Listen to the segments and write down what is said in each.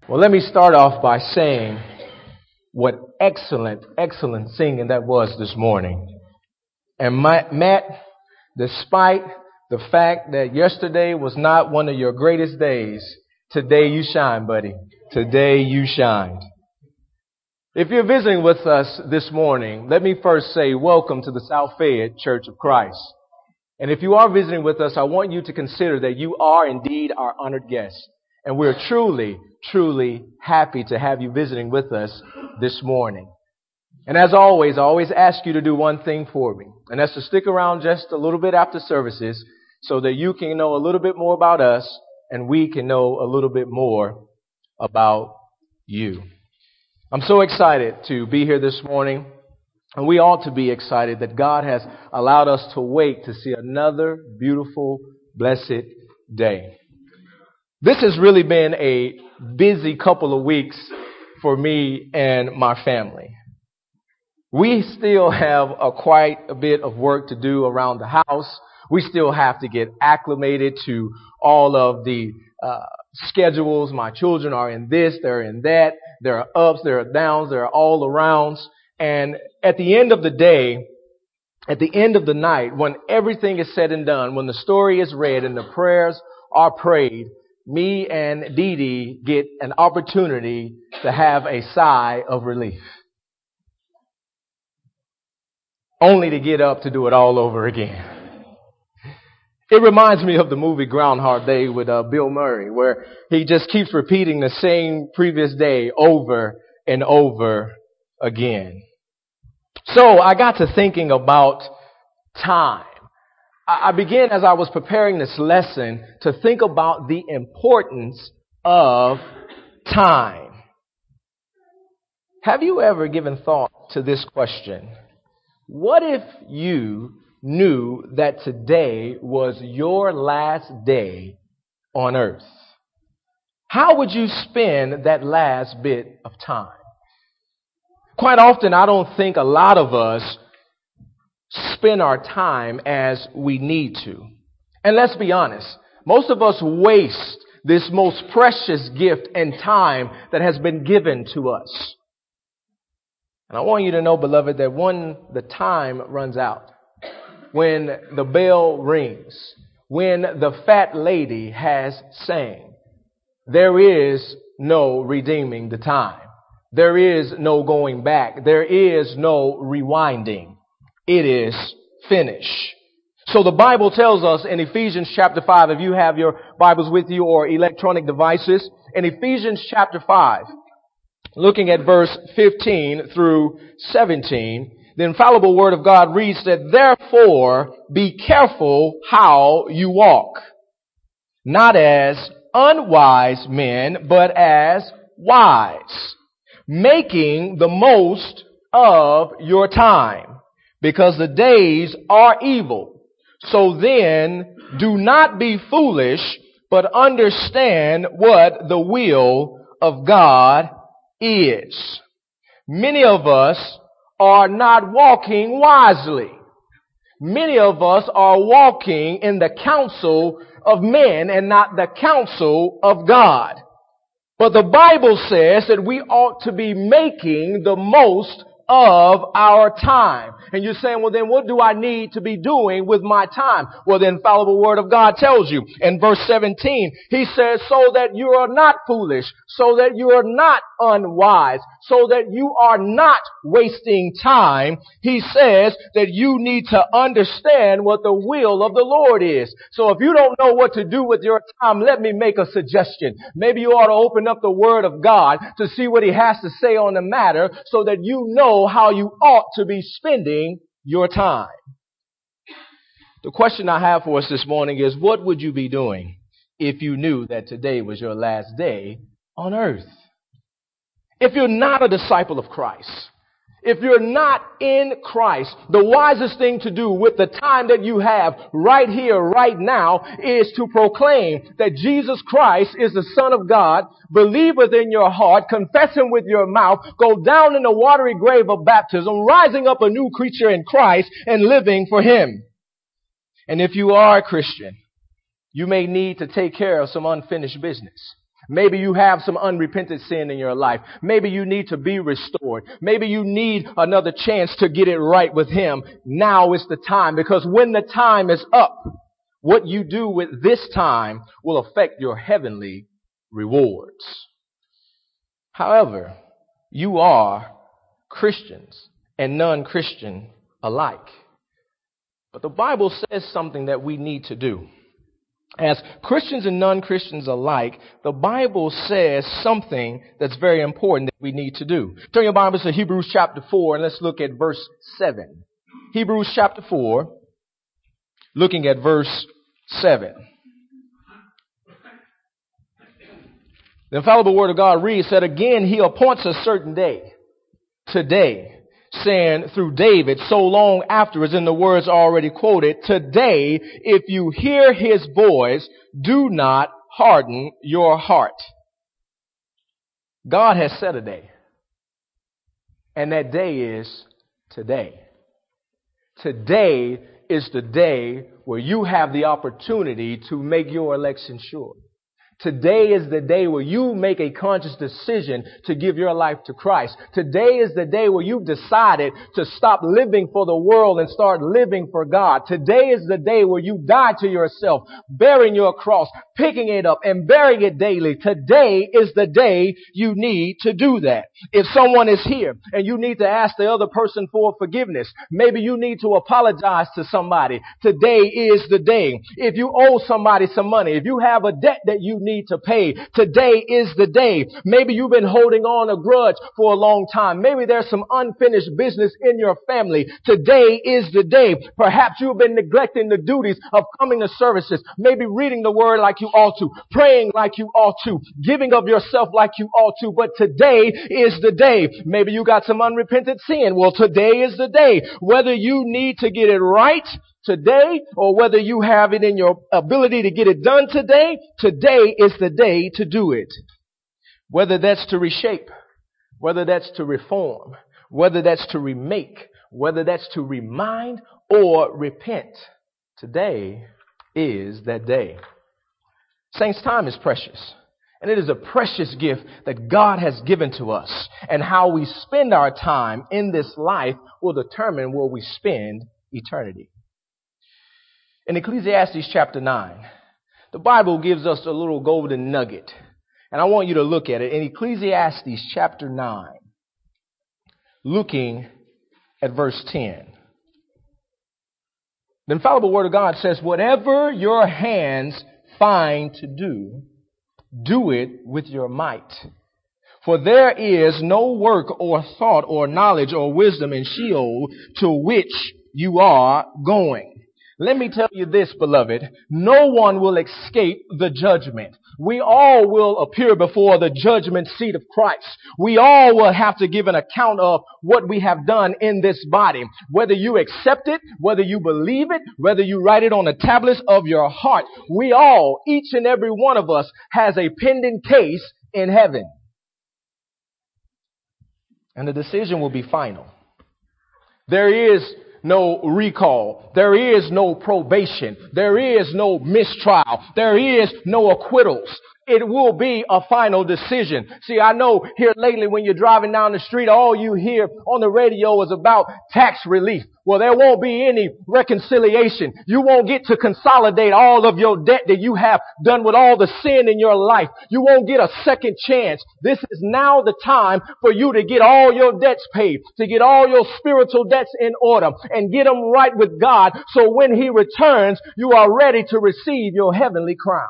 Well, let me start off by saying what excellent singing that was this morning. And Matt, despite the fact that yesterday was not one of your greatest days, today you shine, buddy. Today you shined. If you're visiting with us this morning, let me first say welcome to the South Fayette Church of Christ. And if you are visiting with us, I want you to consider that you are indeed our honored guest. And we're truly happy to have you visiting with us this morning. And as always, I always ask you to do one thing for me. And that's to stick around just a little bit after services so that you can know a little bit more about us and we can know a little bit more about you. I'm so excited to be here this morning. And we ought to be excited that God has allowed us to wait to see another beautiful, blessed day. This has really been a busy couple of weeks for me and my family. We still have quite a bit of work to do around the house. We still have to get acclimated to all of the schedules. My children are in this, they're in that. There are ups, there are downs, there are all arounds. And at the end of the day, at the end of the night, when everything is said and done, when the story is read and the prayers are prayed, me and Dee Dee get an opportunity to have a sigh of relief. Only to get up to do it all over again. It reminds me of the movie Groundhog Day with Bill Murray, where he just keeps repeating the same previous day over and over again. So I got to thinking about time. I began, as I was preparing this lesson, to think about the importance of time. Have you ever given thought to this question? What if you knew that today was your last day on earth? How would you spend that last bit of time? Quite often, I don't think a lot of us spend our time as we need to. And let's be honest, most of us waste this most precious gift and time that has been given to us. And I want you to know, beloved, that when the time runs out, when the bell rings, when the fat lady has sang, there is no redeeming the time. There is no going back. There is no rewinding. It is finished. So the Bible tells us in Ephesians chapter 5, if you have your Bibles with you or electronic devices, in Ephesians chapter 5, looking at verse 15 through 17, the infallible word of God reads that, therefore be careful how you walk, not as unwise men, but as wise, making the most of your time, because the days are evil. So then, do not be foolish, but understand what the will of God is. Many of us are not walking wisely. Many of us are walking in the counsel of men and not the counsel of God. But the Bible says that we ought to be making the most of our time. And you're saying, well, then what do I need to be doing with my time? Well, the infallible word of God tells you in verse 17, he says, so that you are not foolish, so that you are not unwise, so that you are not wasting time. He says that you need to understand what the will of the Lord is. So if you don't know what to do with your time, let me make a suggestion. Maybe you ought to open up the word of God to see what he has to say on the matter so that you know how you ought to be spending your time. The question I have for us this morning is, what would you be doing if you knew that today was your last day on earth? If you're not a disciple of Christ, if you're not in Christ, the wisest thing to do with the time that you have right here, right now, is to proclaim that Jesus Christ is the Son of God, believe within your heart, confess him with your mouth, go down in the watery grave of baptism, rising up a new creature in Christ and living for him. And if you are a Christian, you may need to take care of some unfinished business. Maybe you have some unrepented sin in your life. Maybe you need to be restored. Maybe you need another chance to get it right with Him. Now is the time, because when the time is up, what you do with this time will affect your heavenly rewards. However, you are Christians and non-Christian alike. But the Bible says something that we need to do. As Christians and non-Christians alike, the Bible says something that's very important that we need to do. Turn your Bibles to Hebrews chapter 4 and let's look at verse 7. Hebrews chapter 4, looking at verse 7. The infallible word of God reads that again He appoints a certain day, today, saying through David so long afterwards in the words already quoted, today, if you hear His voice, do not harden your heart. God has set a day, and that day is today. Today is the day where you have the opportunity to make your election sure. Today is the day where you make a conscious decision to give your life to Christ. Today is the day where you've decided to stop living for the world and start living for God. Today is the day where you die to yourself, bearing your cross, picking it up and bearing it daily. Today is the day you need to do that. If someone is here and you need to ask the other person for forgiveness, maybe you need to apologize to somebody. Today is the day. If you owe somebody some money, if you have a debt that you need to pay, today is the day. Maybe you've been holding on a grudge for a long time. Maybe there's some unfinished business in your family. Today is the day. Perhaps you've been neglecting the duties of coming to services, maybe reading the word like you ought to, praying like you ought to, giving of yourself like you ought to, but today is the day. Maybe you got some unrepented sin. Well, today is the day. Whether you need to get it right today or whether you have it in your ability to get it done today, today is the day to do it. Whether that's to reshape, whether that's to reform, whether that's to remake, whether that's to remind or repent, today is that day. Saints, time is precious. And it is a precious gift that God has given to us. And how we spend our time in this life will determine where we spend eternity. In Ecclesiastes chapter 9, the Bible gives us a little golden nugget. And I want you to look at it. In Ecclesiastes chapter 9, looking at verse 10. The infallible word of God says, whatever your hands find to do, do it with your might. For there is no work or thought or knowledge or wisdom in Sheol to which you are going. Let me tell you this, beloved. No one will escape the judgment. We all will appear before the judgment seat of Christ. We all will have to give an account of what we have done in this body. Whether you accept it, whether you believe it, whether you write it on the tablets of your heart, we all, each and every one of us, has a pending case in heaven. And the decision will be final. There is no recall. There is no probation. There is no mistrial. There is no acquittals. It will be a final decision. See, I know here lately when you're driving down the street, all you hear on the radio is about tax relief. Well, there won't be any reconciliation. You won't get to consolidate all of your debt that you have done with all the sin in your life. You won't get a second chance. This is now the time for you to get all your debts paid, to get all your spiritual debts in order and get them right with God. So when He returns, you are ready to receive your heavenly crown.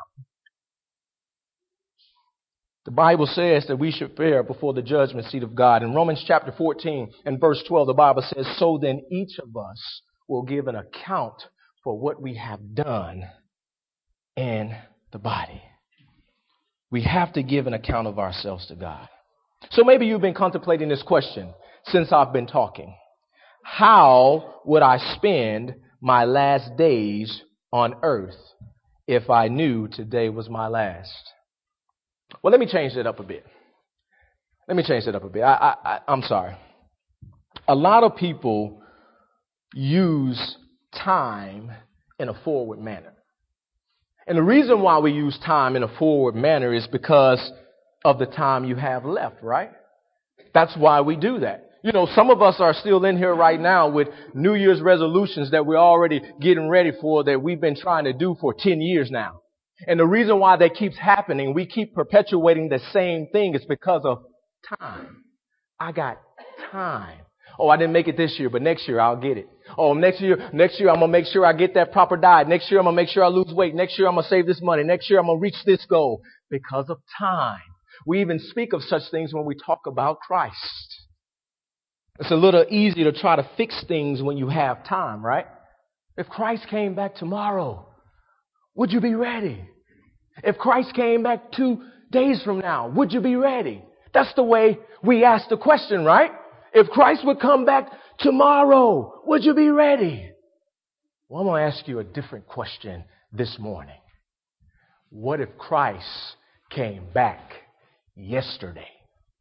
The Bible says that we should bear before the judgment seat of God. In Romans chapter 14 and verse 12, the Bible says, so then each of us will give an account for what we have done in the body. We have to give an account of ourselves to God. So maybe you've been contemplating this question since I've been talking. How would I spend my last days on earth if I knew today was my last? Well, let me change that up a bit. I'm sorry. A lot of people use time in a forward manner. And the reason why we use time in a forward manner is because of the time you have left, right? That's why we do that. You know, some of us are still in here right now with New Year's resolutions that we're already getting ready for, that we've been trying to do for 10 years now. And the reason why that keeps happening, we keep perpetuating the same thing, is because of time. I got time. Oh, I didn't make it this year, but next year I'll get it. Oh, next year I'm going to make sure I get that proper diet. Next year I'm going to make sure I lose weight. Next year I'm going to save this money. Next year I'm going to reach this goal, because of time. We even speak of such things when we talk about Christ. It's a little easy to try to fix things when you have time, right? If Christ came back tomorrow, would you be ready? If Christ came back 2 days from now, would you be ready? That's the way we ask the question, right? If Christ would come back tomorrow, would you be ready? Well, I'm going to ask you a different question this morning. What if Christ came back yesterday?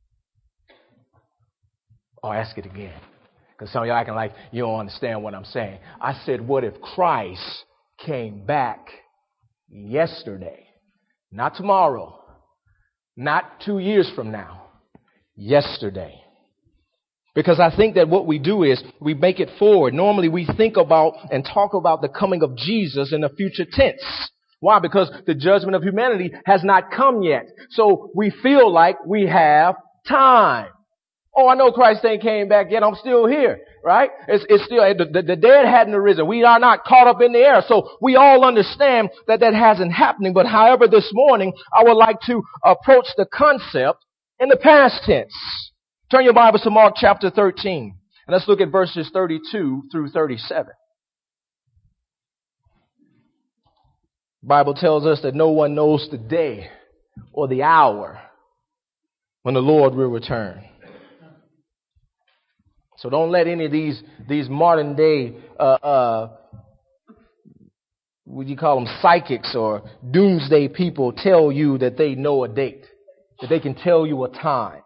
I'll ask it again, because some of y'all acting like you don't understand what I'm saying. I said, what if Christ came back yesterday? Not tomorrow, not 2 years from now, yesterday. Because I think that what we do is we make it forward. Normally we think about and talk about the coming of Jesus in the future tense. Why? Because the judgment of humanity has not come yet. So we feel like we have time. Oh, I know Christ ain't came back yet. I'm still here, right? It's still, the dead hadn't arisen. We are not caught up in the air. So we all understand that that hasn't happening. But however, this morning, I would like to approach the concept in the past tense. Turn your Bibles to Mark chapter 13. And let's look at verses 32 through 37. The Bible tells us that no one knows the day or the hour when the Lord will return. So don't let any of these modern day, what do you call them, psychics or doomsday people tell you that they know a date, that they can tell you a time.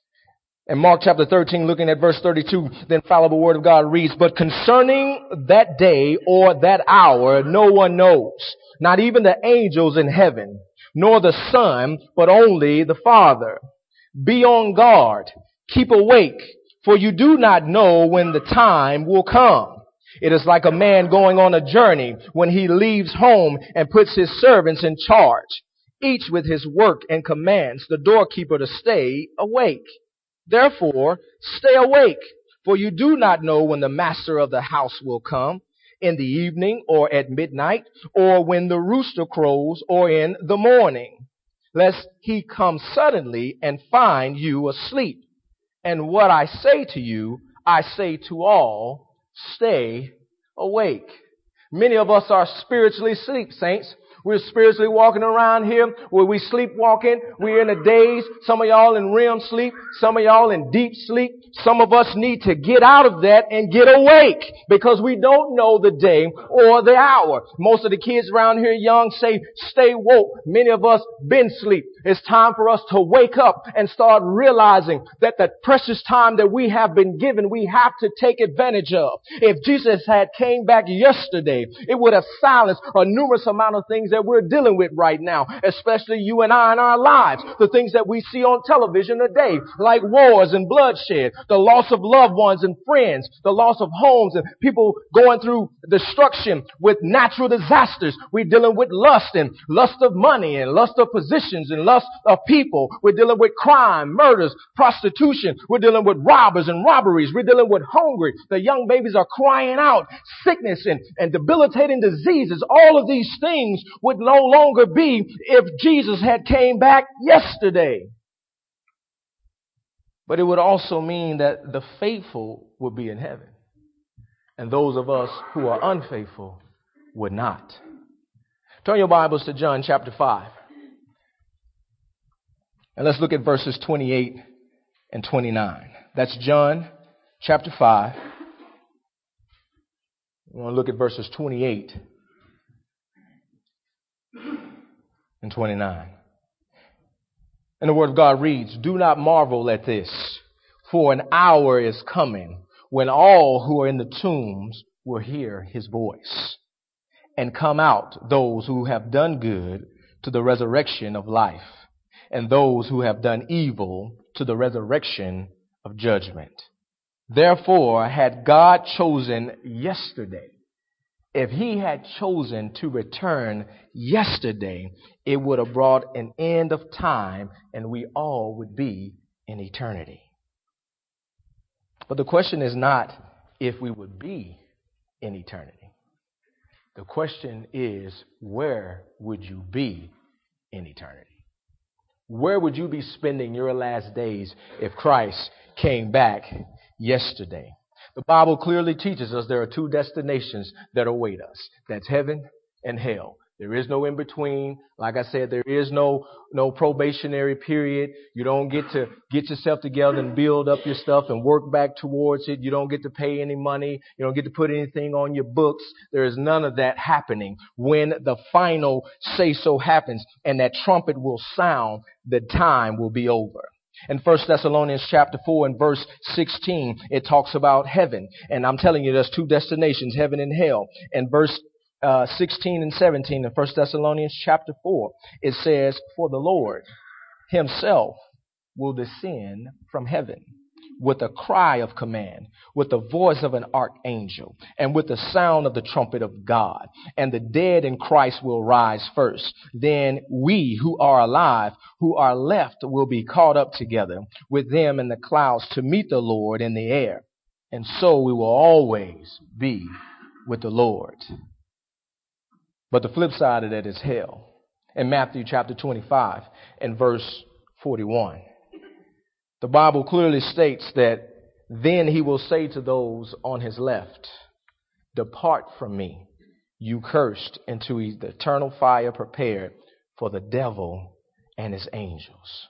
In Mark chapter 13, looking at verse 32, the infallible word of God reads, but concerning that day or that hour, no one knows, not even the angels in heaven, nor the Son, but only the Father. Be on guard, keep awake, for you do not know when the time will come. It is like a man going on a journey when he leaves home and puts his servants in charge, each with his work, and commands the doorkeeper to stay awake. Therefore, stay awake, for you do not know when the master of the house will come, in the evening or at midnight, or when the rooster crows, or in the morning, lest he come suddenly and find you asleep. And what I say to you, I say to all, stay awake. Many of us are spiritually asleep, saints. We're spiritually walking around here where we sleepwalking. We're in a daze. Some of y'all in REM sleep. Some of y'all in deep sleep. Some of us need to get out of that and get awake, because we don't know the day or the hour. Most of the kids around here young say, stay woke. Many of us been asleep. It's time for us to wake up and start realizing that the precious time that we have been given, we have to take advantage of. If Jesus had came back yesterday, it would have silenced a numerous amount of things that we're dealing with right now, especially you and I in our lives. The things that we see on television today, like wars and bloodshed, the loss of loved ones and friends, the loss of homes, and people going through destruction with natural disasters. We're dealing with lust of money and lust of positions and lust of people. We're dealing with crime, murders, prostitution. We're dealing with robbers and robberies. We're dealing with hungry. The young babies are crying out. Sickness and debilitating diseases. All of these things would no longer be if Jesus had came back yesterday. But it would also mean that the faithful would be in heaven, and those of us who are unfaithful would not. Turn your Bibles to John chapter 5. And let's look at verses 28 and 29. That's John chapter 5. We want to look at verses 28 and 29. And the word of God reads, do not marvel at this, for an hour is coming when all who are in the tombs will hear his voice, and come out those who have done good to the resurrection of life, and those who have done evil to the resurrection of judgment. Therefore, had God chosen yesterday, if he had chosen to return yesterday, it would have brought an end of time and we all would be in eternity. But the question is not if we would be in eternity. The question is, where would you be in eternity? Where would you be spending your last days if Christ came back yesterday? The Bible clearly teaches us there are two destinations that await us. That's heaven and hell. There is no in between. Like I said, there is no probationary period. You don't get to get yourself together and build up your stuff and work back towards it. You don't get to pay any money. You don't get to put anything on your books. There is none of that happening. When the final say so happens and that trumpet will sound, the time will be over. In 1 Thessalonians chapter 4 and verse 16, it talks about heaven. And I'm telling you, there's two destinations, heaven and hell. And verse 16 and 17 in 1 Thessalonians chapter 4, it says, "For the Lord himself will descend from heaven with a cry of command, with the voice of an archangel, and with the sound of the trumpet of God. And the dead in Christ will rise first. Then we who are alive, who are left, will be caught up together with them in the clouds to meet the Lord in the air. And so we will always be with the Lord." But the flip side of that is hell. In Matthew chapter 25 and verse 41, the Bible clearly states that then he will say to those on his left, "Depart from me, you cursed, into the eternal fire prepared for the devil and his angels."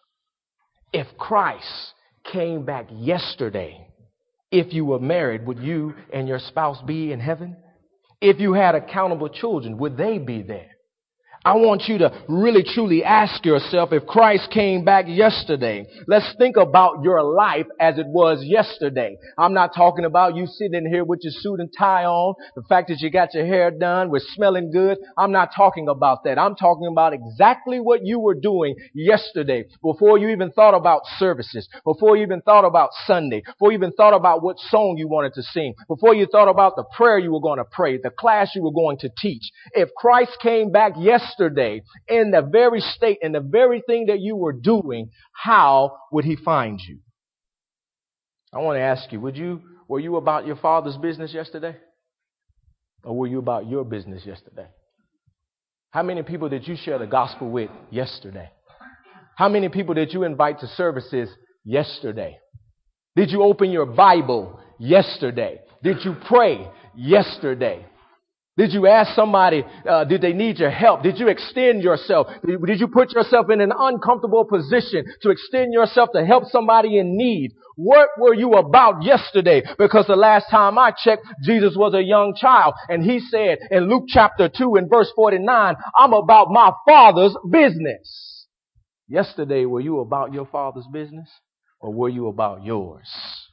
If Christ came back yesterday, if you were married, would you and your spouse be in heaven? If you had accountable children, would they be there? I want you to really truly ask yourself, if Christ came back yesterday, let's think about your life as it was yesterday. I'm not talking about you sitting here with your suit and tie on, the fact that you got your hair done, we're smelling good. I'm not talking about that. I'm talking about exactly what you were doing yesterday before you even thought about services, before you even thought about Sunday, before you even thought about what song you wanted to sing, before you thought about the prayer you were going to pray, the class you were going to teach. If Christ came back yesterday in the very state and the very thing that you were doing, how would he find you? I want to ask you, were you about your Father's business yesterday? Or were you about your business yesterday? How many people did you share the gospel with yesterday? How many people did you invite to services yesterday? Did you open your Bible yesterday? Did you pray yesterday? Did you ask somebody, did they need your help? Did you extend yourself? Did you put yourself in an uncomfortable position to extend yourself to help somebody in need? What were you about yesterday? Because the last time I checked, Jesus was a young child. And he said in Luke chapter 2 and verse 49, "I'm about my Father's business." Yesterday, were you about your Father's business? Or were you about yours?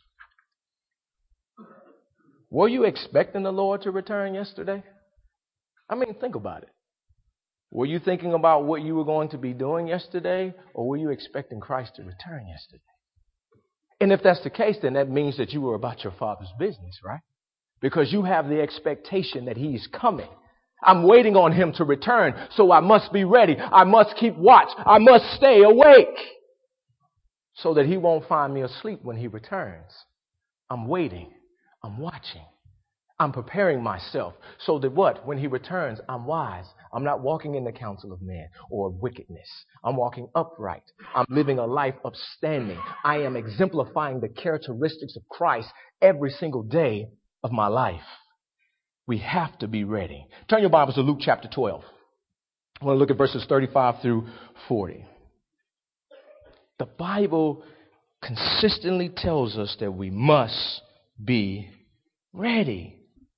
Were you expecting the Lord to return yesterday? I mean, think about it. Were you thinking about what you were going to be doing yesterday, or were you expecting Christ to return yesterday? And if that's the case, then that means that you were about your Father's business, right? Because you have the expectation that he's coming. I'm waiting on him to return, so I must be ready. I must keep watch. I must stay awake so that he won't find me asleep when he returns. I'm waiting. I'm watching. I'm preparing myself so that what? When he returns, I'm wise. I'm not walking in the counsel of man or wickedness. I'm walking upright. I'm living a life upstanding. I am exemplifying the characteristics of Christ every single day of my life. We have to be ready. Turn your Bibles to Luke chapter 12. I want to look at verses 35 through 40. The Bible consistently tells us that we must be ready.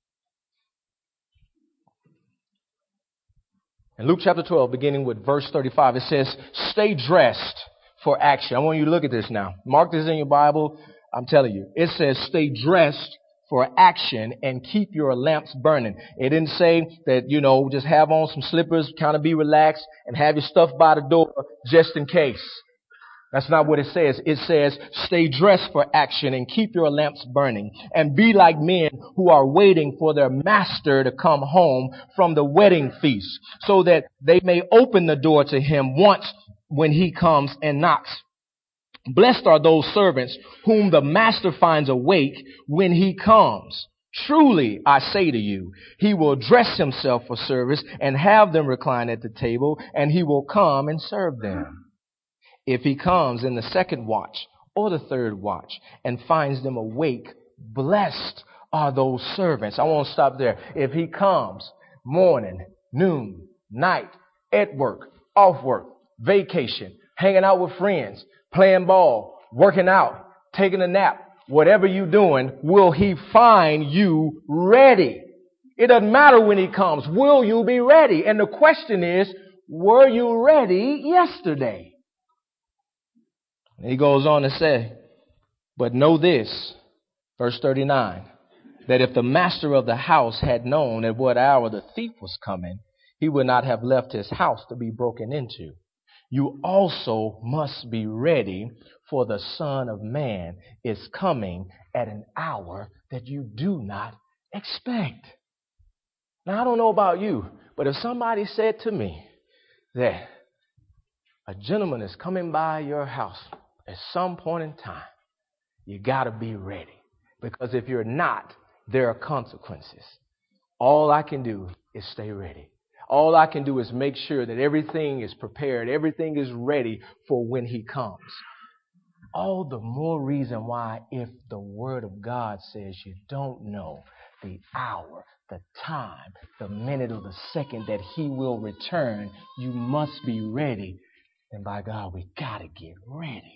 In Luke chapter 12, beginning with verse 35, it says, "Stay dressed for action." I want you to look at this now. Mark this in your Bible. I'm telling you. It says, "Stay dressed for action and keep your lamps burning. It didn't say that, just have on some slippers, kind of be relaxed and have your stuff by the door just in case. That's not what it says. It says, stay dressed for action and keep your lamps burning and be like men who are waiting for their master to come home from the wedding feast so that they may open the door to him once when he comes and knocks. Blessed are those servants whom the master finds awake when he comes. Truly, I say to you, he will dress himself for service and have them recline at the table, and he will come and serve them. If he comes in the second watch or the third watch and finds them awake, blessed are those servants. I won't stop there. If he comes morning, noon, night, at work, off work, vacation, hanging out with friends, playing ball, working out, taking a nap, whatever you're doing, will he find you ready? It doesn't matter when he comes. Will you be ready? And the question is, were you ready yesterday? He goes on to say, but know this, verse 39, that if the master of the house had known at what hour the thief was coming, he would not have left his house to be broken into. You also must be ready, for the Son of Man is coming at an hour that you do not expect. Now, I don't know about you, but if somebody said to me that a gentleman is coming by your house at some point in time, you got to be ready. Because if you're not, there are consequences. All I can do is stay ready. All I can do is make sure that everything is prepared, everything is ready for when he comes. All the more reason why, if the Word of God says you don't know the hour, the time, the minute, or the second that he will return, you must be ready. And by God, we got to get ready.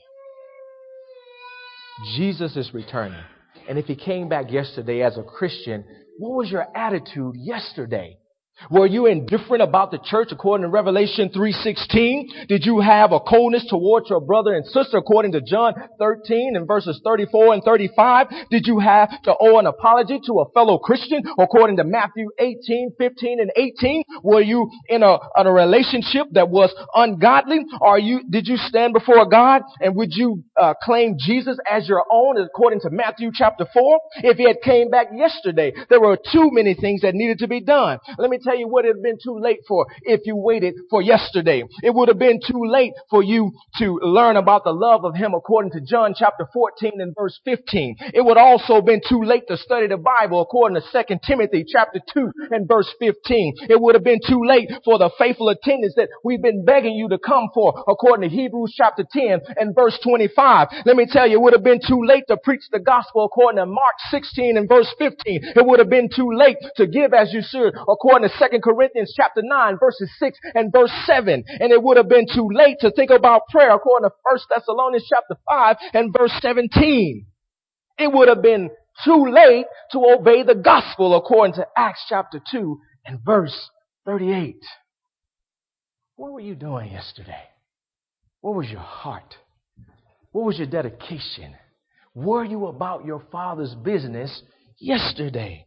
Jesus is returning. And if he came back yesterday as a Christian, what was your attitude yesterday? Were you indifferent about the church according to Revelation 3:16? Did you have a coldness towards your brother and sister according to John 13 and verses 34 and 35? Did you have to owe an apology to a fellow Christian according to Matthew 18:15 and 18? Were you in a relationship that was ungodly? Did you stand before God and would you claim Jesus as your own according to Matthew chapter 4? If he had came back yesterday, there were too many things that needed to be done. Let me tell you what it would have been too late for if you waited for yesterday. It would have been too late for you to learn about the love of him according to John chapter 14 and verse 15. It would also have been too late to study the Bible according to 2 Timothy chapter 2 and verse 15. It would have been too late for the faithful attendance that we've been begging you to come for according to Hebrews chapter 10 and verse 25. Let me tell you, it would have been too late to preach the gospel according to Mark 16 and verse 15. It would have been too late to give as you should according to 2 Corinthians chapter 9 verses 6 and verse 7. And it would have been too late to think about prayer according to 1 Thessalonians chapter 5 and verse 17. It would have been too late to obey the gospel according to Acts chapter 2 and verse 38. What were you doing yesterday? What was your heart? What was your dedication? Were you about your Father's business yesterday?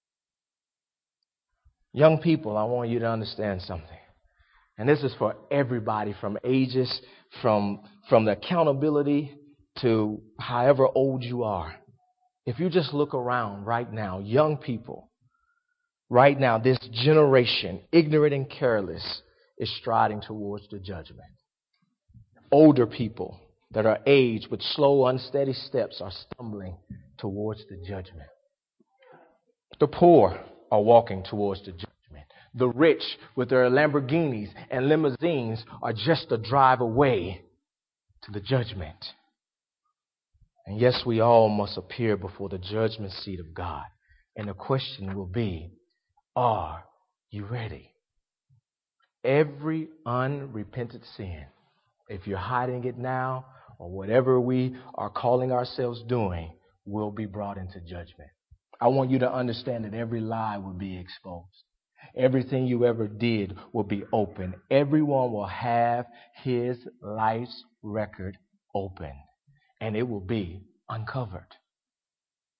Young people, I want you to understand something. And this is for everybody from ages, from the accountability to however old you are. If you just look around right now, young people, right now, this generation, ignorant and careless, is striding towards the judgment. Older people that are aged with slow, unsteady steps are stumbling towards the judgment. The poor are walking towards the judgment. The rich with their Lamborghinis and limousines are just a drive away to the judgment. And yes, we all must appear before the judgment seat of God. And the question will be, are you ready? Every unrepented sin, if you're hiding it now or whatever we are calling ourselves doing, will be brought into judgment. I want you to understand that every lie will be exposed. Everything you ever did will be open. Everyone will have his life's record open, and it will be uncovered.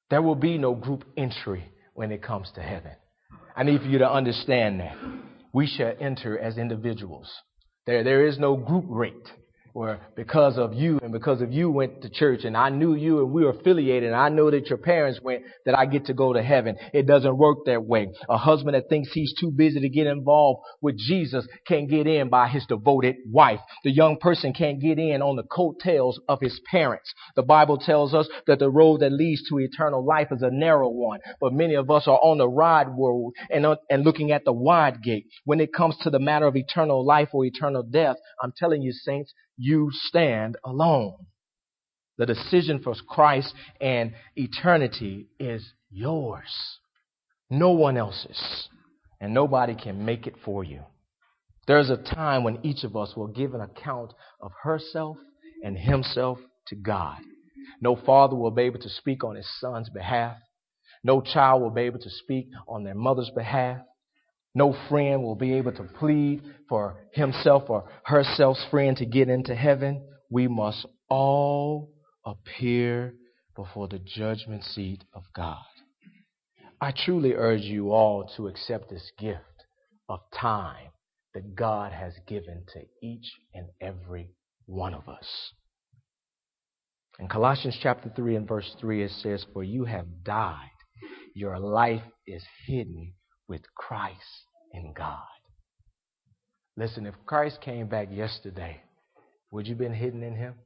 There will be no group entry when it comes to heaven. I need for you to understand that. We shall enter as individuals. There is no group rate where because of you and because of you went to church and I knew you and we were affiliated and I know that your parents went, that I get to go to heaven. It doesn't work that way. A husband that thinks he's too busy to get involved with Jesus can't get in by his devoted wife. The young person can't get in on the coattails of his parents. The Bible tells us that the road that leads to eternal life is a narrow one, but many of us are on the wide road and looking at the wide gate. When it comes to the matter of eternal life or eternal death, I'm telling you, saints, you stand alone. The decision for Christ and eternity is yours. No one else's. And nobody can make it for you. There's a time when each of us will give an account of herself and himself to God. No father will be able to speak on his son's behalf. No child will be able to speak on their mother's behalf. No friend will be able to plead for himself or herself's friend to get into heaven. We must all appear before the judgment seat of God. I truly urge you all to accept this gift of time that God has given to each and every one of us. In Colossians chapter 3 and verse 3, it says, "For you have died. Your life is hidden with Christ in God." Listen, if Christ came back yesterday, would you have been hidden in him?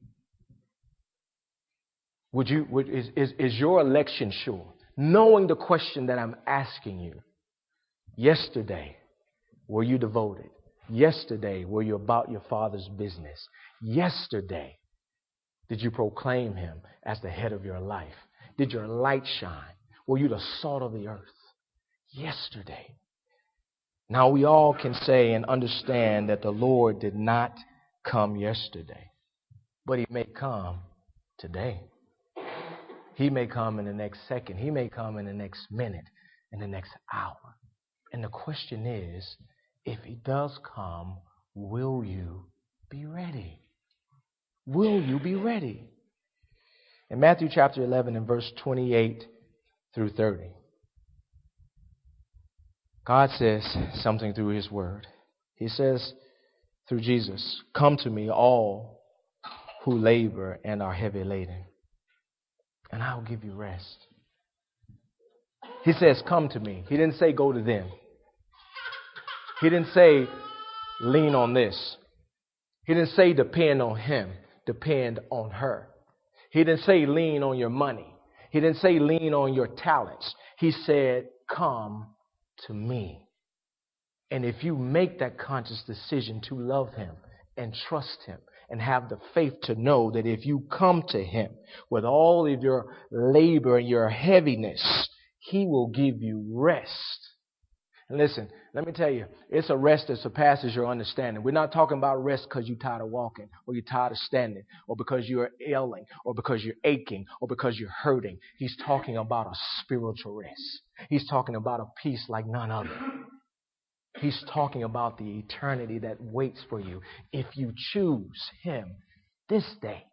Is your election sure? Knowing the question that I'm asking you, yesterday, were you devoted? Yesterday, were you about your Father's business? Yesterday, did you proclaim him as the head of your life? Did your light shine? Were you the salt of the earth? Yesterday. Now we all can say and understand that the Lord did not come yesterday, but he may come today. He may come in the next second. He may come in the next minute, in the next hour. And the question is, if he does come, will you be ready? Will you be ready? In Matthew chapter 11 and verse 28 through 30, God says something through his word. He says through Jesus, "Come to me, all who labor and are heavy laden, and I will give you rest." He says, "Come to me." He didn't say go to them. He didn't say lean on this. He didn't say depend on him, depend on her. He didn't say lean on your money. He didn't say lean on your talents. He said, "Come to me." And if you make that conscious decision to love him and trust him and have the faith to know that if you come to him with all of your labor and your heaviness, he will give you rest. And listen, let me tell you, it's a rest that surpasses your understanding. We're not talking about rest because you're tired of walking or you're tired of standing or because you're ailing or because you're aching or because you're hurting. He's talking about a spiritual rest. He's talking about a peace like none other. He's talking about the eternity that waits for you if you choose him this day.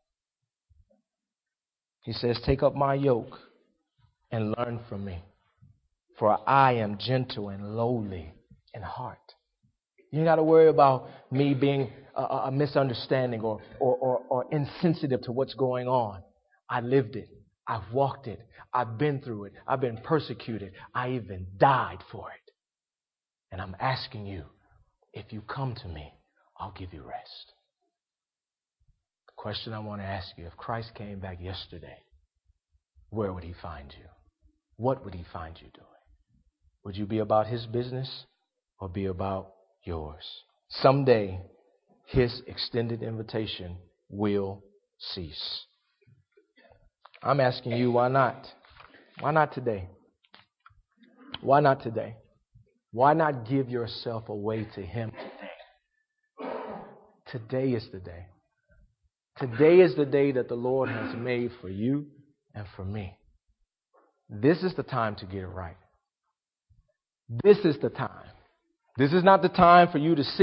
He says, "Take up my yoke and learn from me, for I am gentle and lowly in heart." You ain't got to worry about me being a misunderstanding or insensitive to what's going on. I lived it. I've walked it. I've been through it. I've been persecuted. I even died for it. And I'm asking you, if you come to me, I'll give you rest. The question I want to ask you, if Christ came back yesterday, where would he find you? What would he find you doing? Would you be about his business or be about yours? Someday, his extended invitation will cease. I'm asking you, why not? Why not today? Why not today? Why not give yourself away to him today? Today is the day. Today is the day that the Lord has made for you and for me. This is the time to get it right. This is the time. This is not the time for you to sit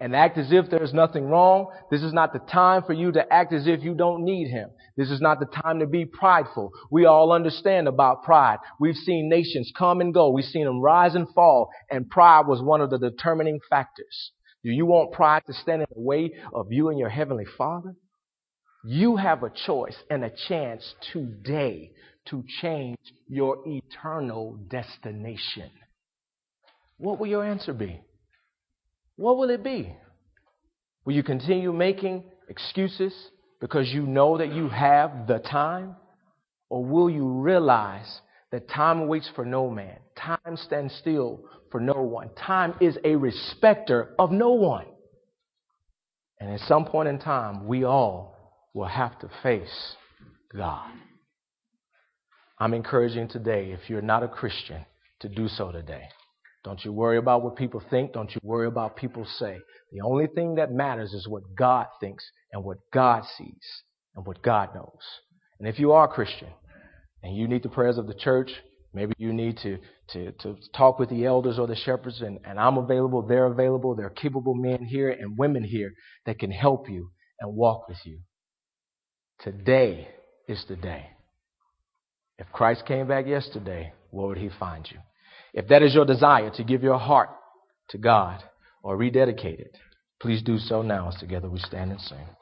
and act as if there's nothing wrong. This is not the time for you to act as if you don't need him. This is not the time to be prideful. We all understand about pride. We've seen nations come and go. We've seen them rise and fall, and pride was one of the determining factors. Do you want pride to stand in the way of you and your Heavenly Father? You have a choice and a chance today to change your eternal destination. What will your answer be? What will it be? Will you continue making excuses because you know that you have the time? Or will you realize that time waits for no man? Time stands still for no one. Time is a respecter of no one. And at some point in time, we all will have to face God. I'm encouraging today, if you're not a Christian, to do so today. Don't you worry about what people think. Don't you worry about people say. The only thing that matters is what God thinks and what God sees and what God knows. And if you are a Christian and you need the prayers of the church, maybe you need to talk with the elders or the shepherds, and I'm available, they're available. There are capable men here and women here that can help you and walk with you. Today is the day. If Christ came back yesterday, where would he find you? If that is your desire to give your heart to God or rededicate it, please do so now as together we stand and sing.